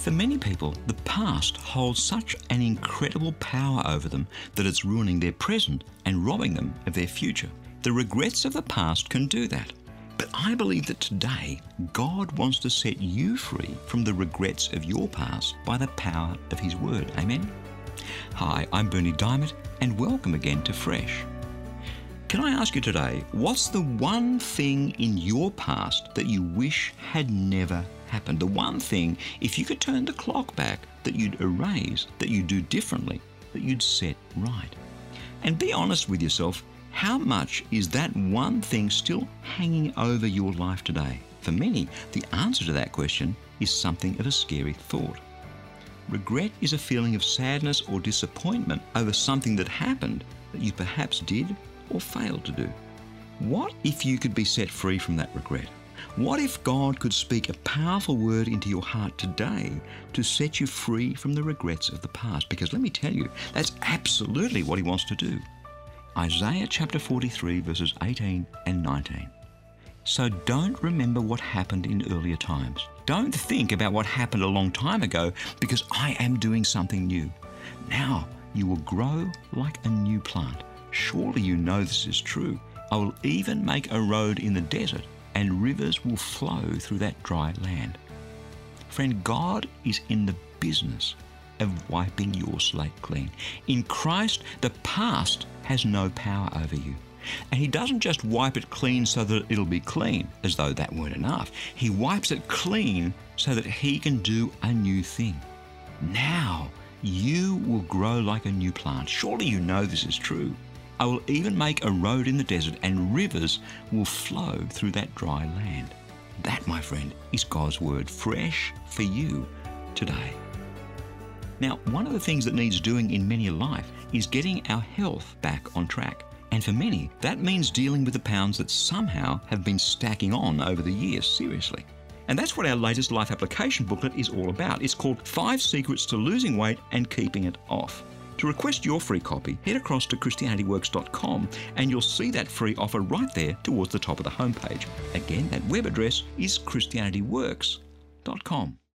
For many people, the past holds such an incredible power over them that it's ruining their present and robbing them of their future. The regrets of the past can do that. But I believe that today, God wants to set you free from the regrets of your past by the power of His Word. Amen? Hi, I'm Berni Dymet, and welcome again to Fresh. Can I ask you today, what's the one thing in your past that you wish had never happened? The one thing, if you could turn the clock back, that you'd erase, that you'd do differently, that you'd set right. And be honest with yourself, how much is that one thing still hanging over your life today? For many, the answer to that question is something of a scary thought. Regret is a feeling of sadness or disappointment over something that happened that you perhaps did or failed to do. What if you could be set free from that regret? What if God could speak a powerful word into your heart today to set you free from the regrets of the past? Because let me tell you, that's absolutely what He wants to do. Isaiah chapter 43 verses 18 and 19. So don't remember what happened in earlier times. Don't think about what happened a long time ago, because I am doing something new. Now you will grow like a new plant. Surely you know this is true. I will even make a road in the desert, and rivers will flow through that dry land. Friend, God is in the business of wiping your slate clean. In Christ, the past has no power over you. And He doesn't just wipe it clean so that it'll be clean, as though that weren't enough. He wipes it clean so that He can do a new thing. Now you will grow like a new plant. Surely you know this is true. I will even make a road in the desert, and rivers will flow through that dry land. That, my friend, is God's word, fresh for you today. Now, one of the things that needs doing in many a life is getting our health back on track. And for many, that means dealing with the pounds that somehow have been stacking on over the years, seriously. And that's what our latest life application booklet is all about. It's called 5 Secrets to Losing Weight and Keeping It Off. To request your free copy, head across to ChristianityWorks.com and you'll see that free offer right there towards the top of the homepage. Again, that web address is ChristianityWorks.com.